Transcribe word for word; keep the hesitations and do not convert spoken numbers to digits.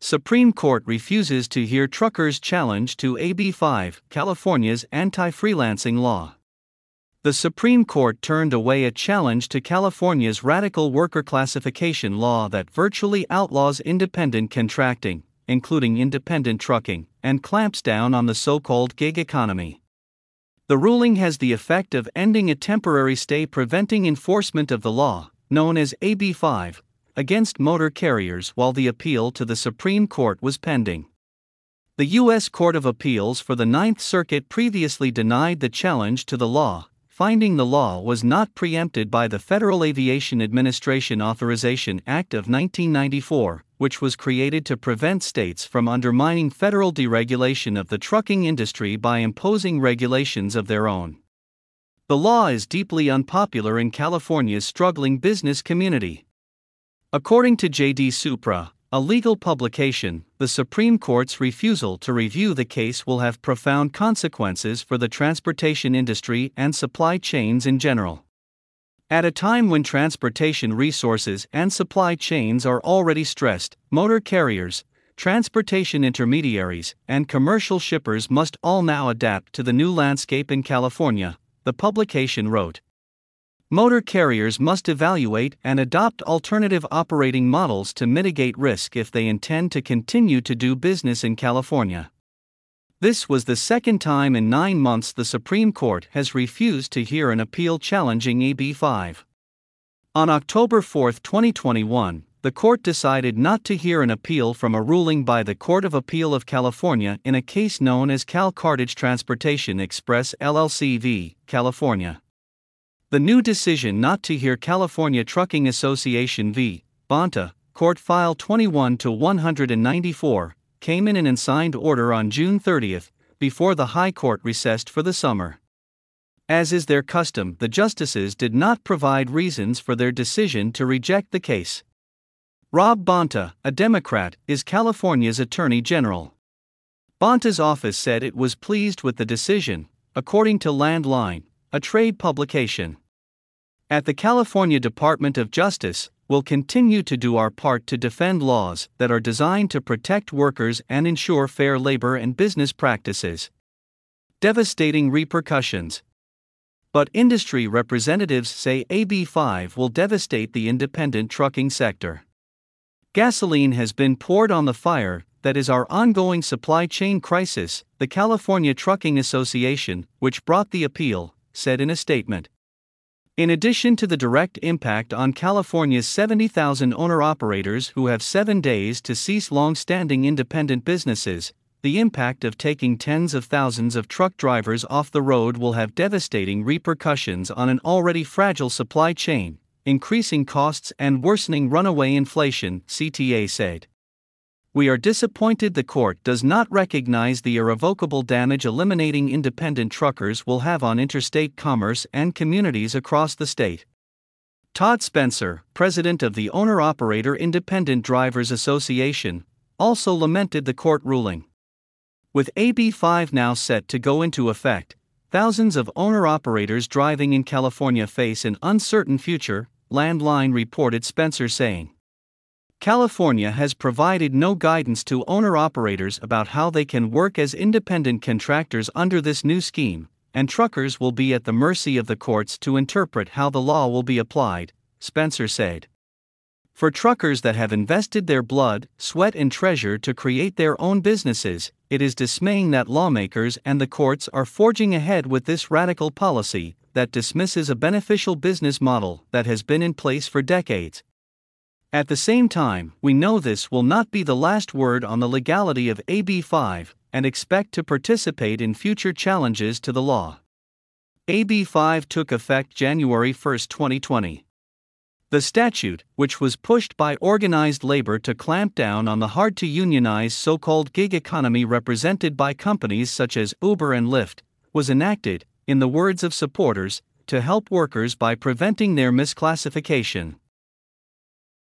Supreme Court refuses to hear truckers' challenge to A B five, California's anti-freelancing law. The Supreme Court turned away a challenge to California's radical worker classification law that virtually outlaws independent contracting, including independent trucking, and clamps down on the so-called gig economy. The ruling has the effect of ending a temporary stay preventing enforcement of the law, known as A B five, against motor carriers while the appeal to the Supreme Court was pending. The U S Court of Appeals for the Ninth Circuit previously denied the challenge to the law, finding the law was not preempted by the Federal Aviation Administration Authorization Act of nineteen ninety-four, which was created to prevent states from undermining federal deregulation of the trucking industry by imposing regulations of their own. The law is deeply unpopular in California's struggling business community. According to J D Supra, a legal publication, the Supreme Court's refusal to review the case will have profound consequences for the transportation industry and supply chains in general. At a time when transportation resources and supply chains are already stressed, motor carriers, transportation intermediaries, and commercial shippers must all now adapt to the new landscape in California, the publication wrote. Motor carriers must evaluate and adopt alternative operating models to mitigate risk if they intend to continue to do business in California. This was the second time in nine months the Supreme Court has refused to hear an appeal challenging A B five. On October fourth, twenty twenty-one, the court decided not to hear an appeal from a ruling by the Court of Appeal of California in a case known as Cal Cartage Transportation Express L L C v. California. The new decision not to hear California Trucking Association v. Bonta, Court File twenty-one to one ninety-four, came in an unsigned order on June thirtieth, before the High Court recessed for the summer. As is their custom, the justices did not provide reasons for their decision to reject the case. Rob Bonta, a Democrat, is California's Attorney General. Bonta's office said it was pleased with the decision, according to Landline, a trade publication. At the California Department of Justice, we'll continue to do our part to defend laws that are designed to protect workers and ensure fair labor and business practices. Devastating repercussions. But industry representatives say A B five will devastate the independent trucking sector. Gasoline has been poured on the fire that is our ongoing supply chain crisis, the California Trucking Association, which brought the appeal, said in a statement. In addition to the direct impact on California's seventy thousand owner-operators who have seven days to cease long-standing independent businesses, the impact of taking tens of thousands of truck drivers off the road will have devastating repercussions on an already fragile supply chain, increasing costs and worsening runaway inflation, C T A said. We are disappointed the court does not recognize the irrevocable damage eliminating independent truckers will have on interstate commerce and communities across the state. Todd Spencer, president of the Owner-Operator Independent Drivers Association, also lamented the court ruling. With A B five now set to go into effect, thousands of owner-operators driving in California face an uncertain future, Landline reported Spencer saying. California has provided no guidance to owner-operators about how they can work as independent contractors under this new scheme, and truckers will be at the mercy of the courts to interpret how the law will be applied, Spencer said. For truckers that have invested their blood, sweat and treasure to create their own businesses, it is dismaying that lawmakers and the courts are forging ahead with this radical policy that dismisses a beneficial business model that has been in place for decades. At the same time, we know this will not be the last word on the legality of A B five, and expect to participate in future challenges to the law. A B five took effect January first, twenty twenty. The statute, which was pushed by organized labor to clamp down on the hard-to-unionize so-called gig economy represented by companies such as Uber and Lyft, was enacted, in the words of supporters, to help workers by preventing their misclassification.